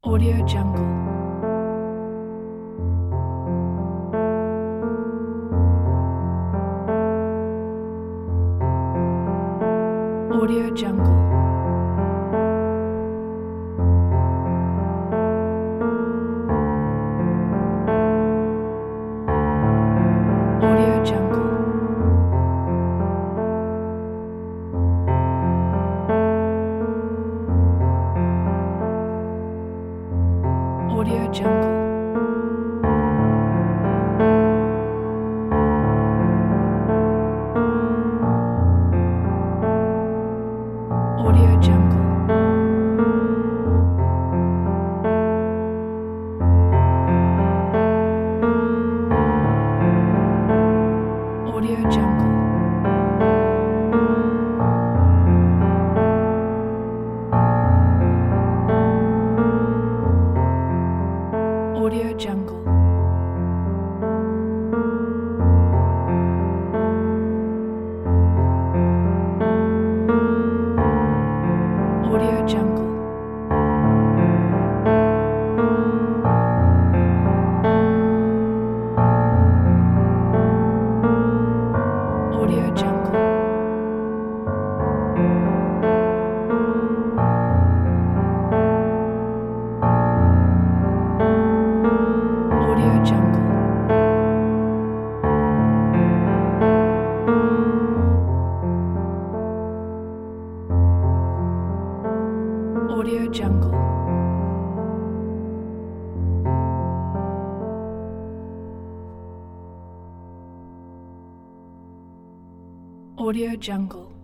Audio Jungle. Audio Jungle. Audio Jungle. Audio Jungle. Audio Jungle. Audio Jungle. Audio Jungle. Audio Jungle. Audio Jungle. Audio Jungle. Audio Jungle. Audio Jungle.